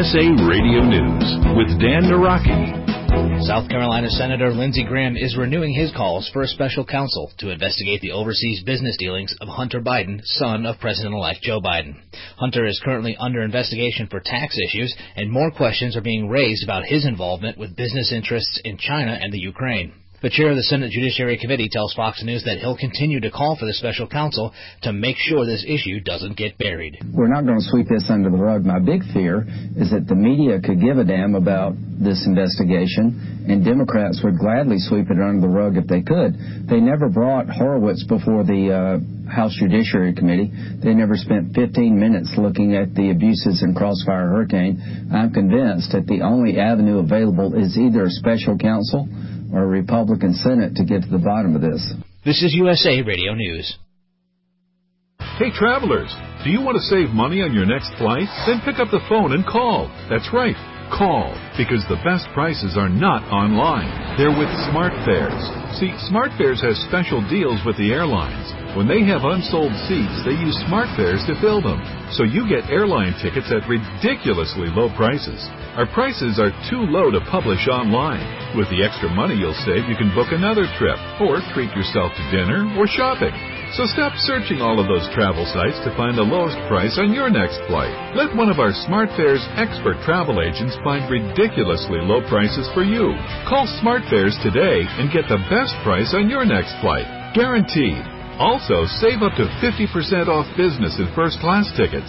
USA Radio News with Dan Naraki. South Carolina Senator Lindsey Graham is renewing his calls for a special counsel to investigate the overseas business dealings of Hunter Biden, son of President-elect Joe Biden. Hunter is currently under investigation for tax issues, and more questions are being raised about his involvement with business interests in China and the Ukraine. The chair of the Senate Judiciary Committee tells Fox News that he'll continue to call for the special counsel to make sure this issue doesn't get buried. We're not going to sweep this under the rug. My big fear is that the media could give a damn about this investigation, and Democrats would gladly sweep it under the rug if they could. They never brought Horowitz before the House Judiciary Committee. They never spent 15 minutes looking at the abuses in Crossfire Hurricane. I'm convinced that the only avenue available is either a special counsel or a Republican Senate to get to the bottom of this. This is USA Radio News. Hey, travelers, do you want to save money on your next flight? Then pick up the phone and call. That's right, call, because the best prices are not online. They're with SmartFares. See, SmartFares has special deals with the airlines. When they have unsold seats, they use SmartFares to fill them. So you get airline tickets at ridiculously low prices. Our prices are too low to publish online. With the extra money you'll save, you can book another trip or treat yourself to dinner or shopping. So stop searching all of those travel sites to find the lowest price on your next flight. Let one of our SmartFares expert travel agents find ridiculously low prices for you. Call SmartFares today and get the best price on your next flight. Guaranteed. Also, save up to 50% off business and first-class tickets.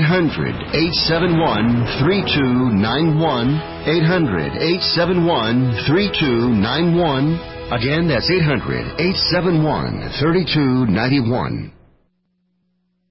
800-871-3291. 800-871-3291. Again, that's 800-871-3291.